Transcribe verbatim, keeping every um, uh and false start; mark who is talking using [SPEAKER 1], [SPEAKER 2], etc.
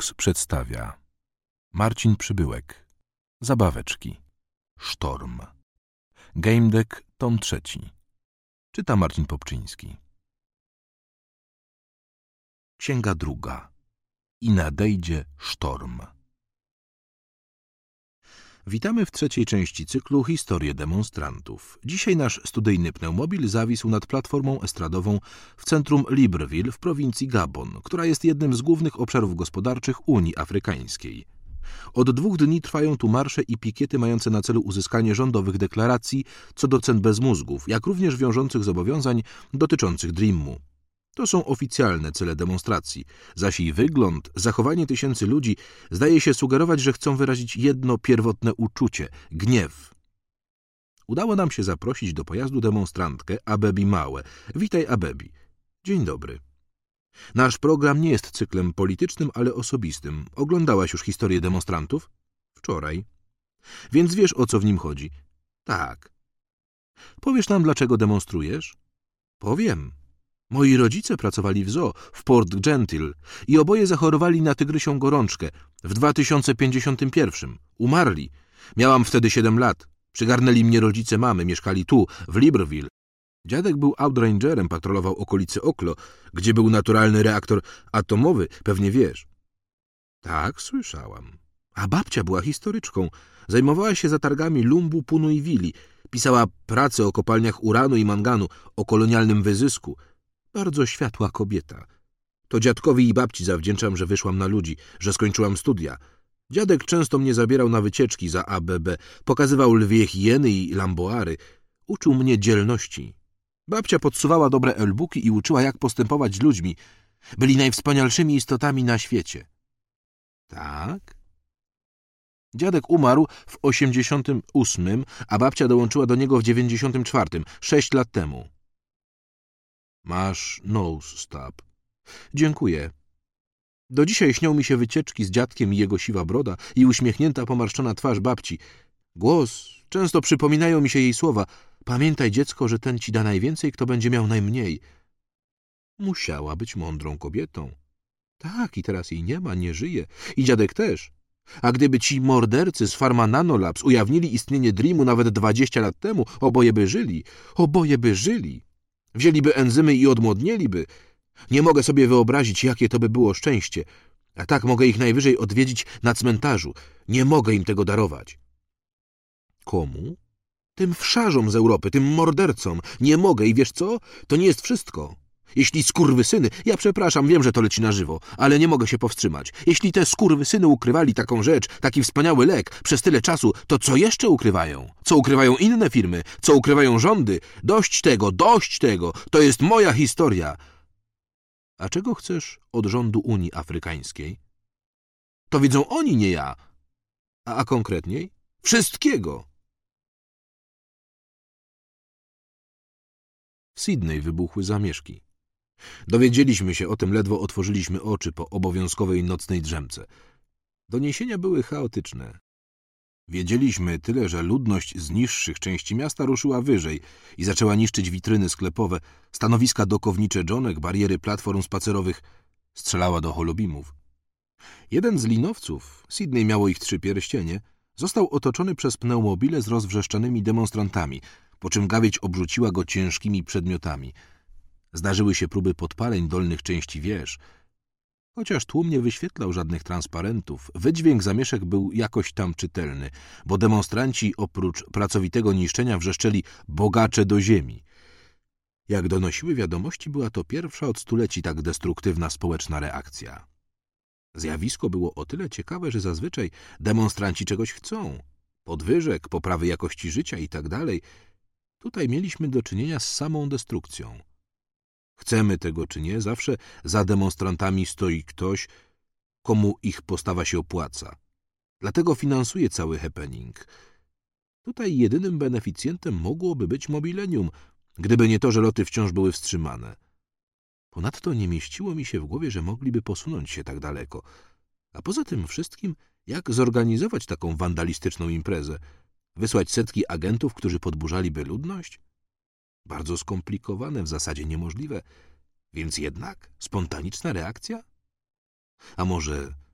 [SPEAKER 1] Vox przedstawia Marcin Przybyłek. Zabaweczki. Sztorm. Game Deck, tom trzeci. Czyta Marcin Popczyński. Księga druga. I nadejdzie sztorm. Witamy w trzeciej części cyklu Historie demonstrantów. Dzisiaj nasz studyjny pneumobil zawisł nad platformą estradową w centrum Libreville w prowincji Gabon, która jest jednym z głównych obszarów gospodarczych Unii Afrykańskiej. Od dwóch dni trwają tu marsze i pikiety mające na celu uzyskanie rządowych deklaracji co do cen bezmózgów, jak również wiążących zobowiązań dotyczących Dreamu. To są oficjalne cele demonstracji, zaś jej wygląd, zachowanie tysięcy ludzi zdaje się sugerować, że chcą wyrazić jedno pierwotne uczucie – gniew. Udało nam się zaprosić do pojazdu demonstrantkę Abebi Małe. Witaj, Abebi. Dzień dobry. Nasz program nie jest cyklem politycznym, ale osobistym. Oglądałaś już historię demonstrantów? Wczoraj. Więc wiesz, o co w nim chodzi? Tak. Powiesz nam, dlaczego demonstrujesz? Powiem. Moi rodzice pracowali w zoo w Port Gentil i oboje zachorowali na tygrysią gorączkę w dwa tysiące pięćdziesiątym pierwszym. Umarli. Miałam wtedy siedem lat. Przygarnęli mnie rodzice mamy, mieszkali tu, w Libreville. Dziadek był outrangerem, patrolował okolice Oklo, gdzie był naturalny reaktor atomowy, pewnie wiesz. Tak, słyszałam. A babcia była historyczką. Zajmowała się zatargami Lumbu, Punu i Wili. Pisała pracę o kopalniach uranu i manganu, o kolonialnym wyzysku. Bardzo światła kobieta. To dziadkowi i babci zawdzięczam, że wyszłam na ludzi, że skończyłam studia. Dziadek często mnie zabierał na wycieczki za A B B, pokazywał lwie hieny i lamboary. Uczył mnie dzielności. Babcia podsuwała dobre elbuki i uczyła, jak postępować z ludźmi. Byli najwspanialszymi istotami na świecie. Tak? Dziadek umarł w osiemdziesiątym ósmym, a babcia dołączyła do niego w dziewięćdziesiątym czwartym, sześć lat temu. Masz nose stub. Dziękuję. Do dzisiaj śnią mi się wycieczki z dziadkiem i jego siwa broda i uśmiechnięta, pomarszczona twarz babci. Głos. Często przypominają mi się jej słowa. Pamiętaj, dziecko, że ten ci da najwięcej, kto będzie miał najmniej. Musiała być mądrą kobietą. Tak, i teraz jej nie ma, nie żyje. I dziadek też. A gdyby ci mordercy z farma Nanolabs ujawnili istnienie Dreamu nawet dwadzieścia lat temu, oboje by żyli. Oboje by żyli. Wzięliby enzymy i odmłodnieliby. Nie mogę sobie wyobrazić, jakie to by było szczęście. A tak mogę ich najwyżej odwiedzić na cmentarzu. Nie mogę im tego darować. Komu? Tym wszarzom z Europy, tym mordercom. Nie mogę i wiesz co? To nie jest wszystko. Jeśli skurwysyny... Ja przepraszam, wiem, że to leci na żywo, ale nie mogę się powstrzymać. Jeśli te skurwysyny ukrywali taką rzecz, taki wspaniały lek przez tyle czasu, to co jeszcze ukrywają? Co ukrywają inne firmy? Co ukrywają rządy? Dość tego, dość tego! To jest moja historia! A czego chcesz od rządu Unii Afrykańskiej? To widzą oni, nie ja. A, a konkretniej? Wszystkiego! W Sydney wybuchły zamieszki. Dowiedzieliśmy się o tym, ledwo otworzyliśmy oczy po obowiązkowej nocnej drzemce. Doniesienia były chaotyczne. Wiedzieliśmy tyle, że ludność z niższych części miasta ruszyła wyżej i zaczęła niszczyć witryny sklepowe, stanowiska dokownicze dżonek, bariery platform spacerowych. Strzelała do holubimów. Jeden z linowców, Sydney miało ich trzy pierścienie, został otoczony przez pneumobile z rozwrzeszczanymi demonstrantami, po czym gawieć obrzuciła go ciężkimi przedmiotami. Zdarzyły się próby podpaleń dolnych części wież. Chociaż tłum nie wyświetlał żadnych transparentów, wydźwięk zamieszek był jakoś tam czytelny, bo demonstranci oprócz pracowitego niszczenia wrzeszczeli bogacze do ziemi. Jak donosiły wiadomości, była to pierwsza od stuleci tak destruktywna społeczna reakcja. Zjawisko było o tyle ciekawe, że zazwyczaj demonstranci czegoś chcą. Podwyżek, poprawy jakości życia i tak dalej. Tutaj mieliśmy do czynienia z samą destrukcją. Chcemy tego czy nie, zawsze za demonstrantami stoi ktoś, komu ich postawa się opłaca. Dlatego finansuje cały happening. Tutaj jedynym beneficjentem mogłoby być Mobilenium, gdyby nie to, że loty wciąż były wstrzymane. Ponadto nie mieściło mi się w głowie, że mogliby posunąć się tak daleko. A poza tym wszystkim, jak zorganizować taką wandalistyczną imprezę? Wysłać setki agentów, którzy podburzaliby ludność? Bardzo skomplikowane, w zasadzie niemożliwe. Więc jednak spontaniczna reakcja? A może